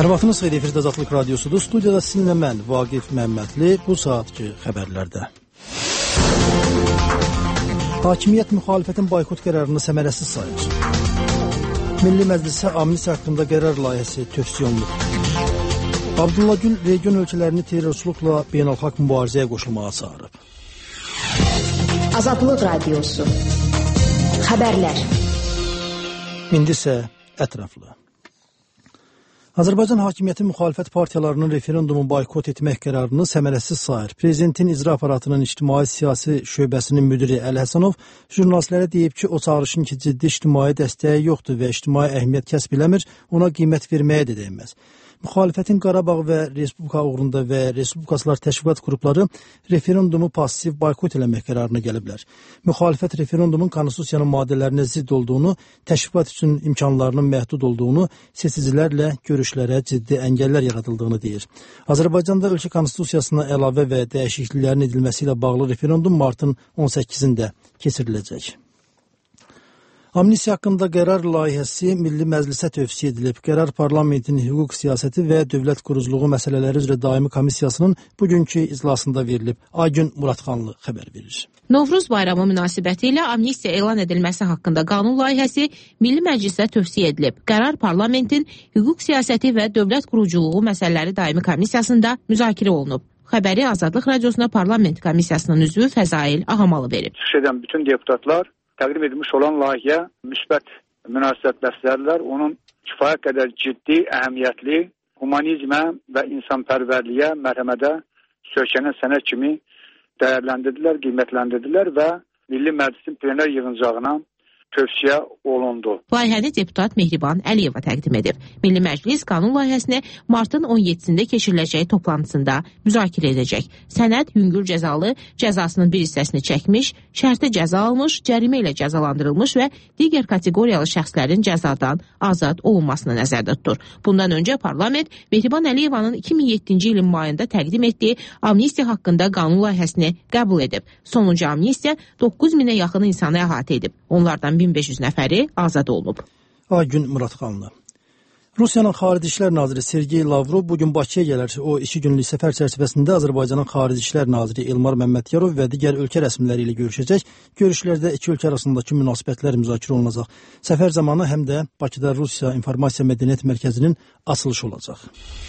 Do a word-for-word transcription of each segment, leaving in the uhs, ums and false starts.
Hər vaxtınız xeyir, efirdə Azadlıq Radiosudur. Studiyada sizinlə mən, Vaqif Məmmədli, bu saatki xəbərlərdə. Hakimiyyət müxalifətin boykot qərarını səmərəsiz sayır. Milli Məclisə amnistiya haqqında qərar layihəsi tövsiyə olunub. Abdullah Gül region ölkələrini terrorçuluqla beynəlxalq mübarizəyə qoşulmağa çağırıb. Azadlıq Radiosu. Xəbərlər. İndi isə ətraflı. Azərbaycan hakimiyyəti müxalifət partiyalarının referendumu boykot etmək qərarını səmərəsiz sayır. Prezidentin icra aparatının ictimai siyasi şöbəsinin müdiri Əli Həsənov jurnalistlərə deyib ki, o çağırışın ki, ciddi ictimai dəstəyi yoxdur və ictimai əhəmiyyət kəsb eləmir, ona qiymət verməyə də dəyməz. Müxalifətin Qarabağ və Respublika uğrunda və Respublikaçılar təşviqat qrupları referendumu pasiv boykot eləmək qərarına gəliblər. Müxalifət referendumun konstitusiyanın maddələrinə zidd olduğunu, təşviqat üçün imkanlarının məhdud olduğunu, seçicilərlə görüşlərə ciddi əngəllər yaradıldığını deyir. Azərbaycanda ölkə konstitusiyasına əlavə və dəyişikliklərin edilməsi ilə bağlı referendum martın on səkkizində keçiriləcək. Amnistiya haqqında qərar layihəsi Milli Məclisə tövsiyə edilib. Qərar parlamentin hüquq siyasəti və dövlət quruculuğu məsələləri üzrə daimi komissiyasının bugünkü iclasında verilib. Aygün Muradxanlı xəbər verir. Novruz bayramı münasibətilə amnistiya elan edilməsi haqqında qanun layihəsi Milli Məclisə tövsiyə edilib. Qərar parlamentin hüquq siyasəti və dövlət quruculuğu məsələləri daimi komissiyasında müzakirə olunub. Xəbəri Azadlıq Radiosuna parlament komissiyasının üzvü Fəzail Ahamalı verib. Çıxışdan bütün deputatlar təqdim edilmiş olan layihəyə müsbət münasibət bəslədilər. Onun kifayət qədər ciddi, əhəmiyyətli, humanizmə və insanpərvərliyə, mərhəmədə söykənən sənət kimi dəyərləndirdilər, qiymətləndirdilər və Milli Məclisin plenar yığıncağına tövsiyə olundu. Layihəni deputat Mehriban Əliyeva təqdim edib. Milli Məclis qanun layihəsini martın on yeddisində keçiriləcək toplantısında müzakirə edəcək. Sənəd yüngül cəzalı cəzasının bir hissəsini çəkmiş, şərti cəza almış, cərimə ilə cəzalandırılmış və digər kateqoriyalı şəxslərin cəzadan azad olunmasını nəzərdə tutur. Bundan öncə parlament Mehriban Əliyevanın iki min yeddinci ilin mayında təqdim etdiyi amnistiya haqqında qanun layihəsini qəbul edib. Sonuncu amnistiya doqquz minə yaxın insanı əhatə edib. Onlardan min beş yüz nəfəri azad olunub. Aygün Muradxanlı. Rusiyanın Xarici İşlər Naziri Sergey Lavrov bugün Bakıya gələr. O, iki günlük səfər çərçivəsində Azərbaycanın Xarici İşlər Naziri Elmar Məmmədiyarov və digər ölkə rəsmiləri ilə görüşəcək. Görüşlərdə iki ölkə arasındakı münasibətlər müzakirə olunacaq. Səfər zamanı həm də Bakıda Rusiya İnformasiya Mədəniyyət Mərkəzinin açılışı olacaq.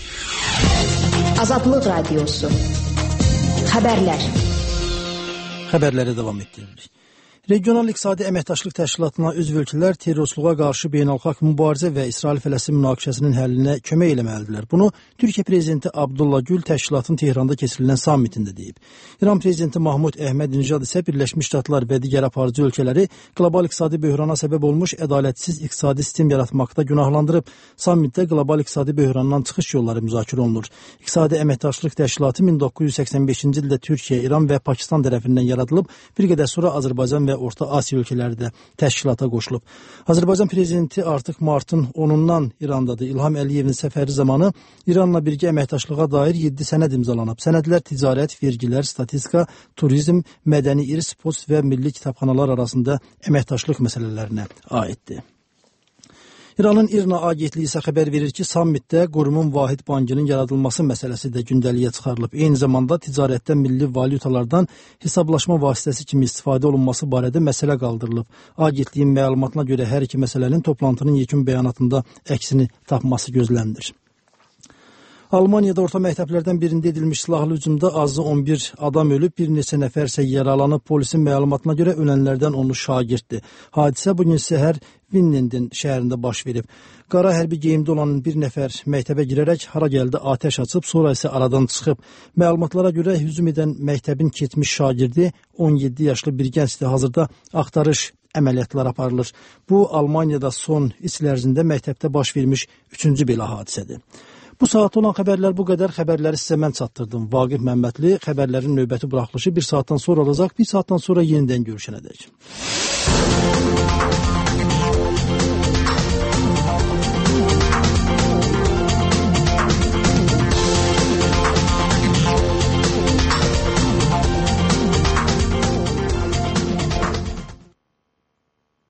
Azadlıq Radiosu. Xəbərlər. Xəbərləri davam etdiririk. Regional İqtisadi Əməkdaşlıq Təşkilatına üzv ölkələr terrorçuluğa qarşı beynəlxalq mübarizə və İsrail-Fələstin münaqişəsinin həllinə kömək eləməlidirlər. Bunu Türkiyə prezidenti Abdullah Gül təşkilatın Tehranda keçirilən sammitində deyib. İran prezidenti Mahmud Əhməd-Nijad isə Birləşmiş Ştatlar və digər aparıcı ölkələri qlobal iqtisadi böhrana səbəb olmuş ədalətsiz iqtisadi sistem yaratmaqda günahlandırıb. Sammitdə qlobal iqtisadi böhrandan çıxış yolları müzakirə olunur. İqtisadi Əməkdaşlıq Təşkilatı min doqquz yüz səksən beşinci ildə Türkiyə, İran və Pakistan tərəfindən yaradılıb. Bir qədər sonra Azərbaycan və Orta Asiya ölkələri də təşkilata qoşulub. Azərbaycan prezidenti artıq martın onundan İrandadır. İlham Əliyevin səfəri zamanı İranla birgə əməkdaşlığa dair yeddi sənəd imzalanıb. Sənədlər ticarət, vergilər, statistika, turizm, mədəni irs, post və milli kitabxanalar arasında əməkdaşlıq məsələlərinə aiddir. İranın İRNA agentliyi isə xəbər verir ki, sammitdə qurumun vahid bankının yaradılması məsələsi də gündəliyə çıxarılıb. Eyni zamanda ticarətdə milli valyutalardan hesablaşma vasitəsi kimi istifadə olunması barədə məsələ qaldırılıb. Agentliyin məlumatına görə hər iki məsələnin toplantının yekun bəyanatında əksini tapması gözlənilir. Almaniyada orta məktəblərdən birində edilmiş silahlı hücumda azı on bir adam ölüb, bir neçə nəfər isə yaralanıb. Polisin məlumatına görə ölənlərdən onu şagirddir. Hadisə bugün səhər Vinnenden şəhərində baş verib. Qara hərbi geyimdə olan bir nəfər məktəbə girərək hara gəldi atəş açıb, sonra isə aradan çıxıb. Məlumatlara görə hücum edən məktəbin keçmiş şagirdi on yeddi yaşlı bir gəncdir. Hazırda axtarış əməliyyatlar aparılır. Bu, Almaniyada son il ərzində məktəbdə baş vermiş üçüncü belə hadisədir. Bu saat olan xəbərlər bu qədər. Xəbərləri sizə mən çatdırdım. Vaqif Məmmədli. Xəbərlərin növbəti buraxılışı bir saatdan sonra olacaq. Bir saatdan sonra yenidən görüşənədək.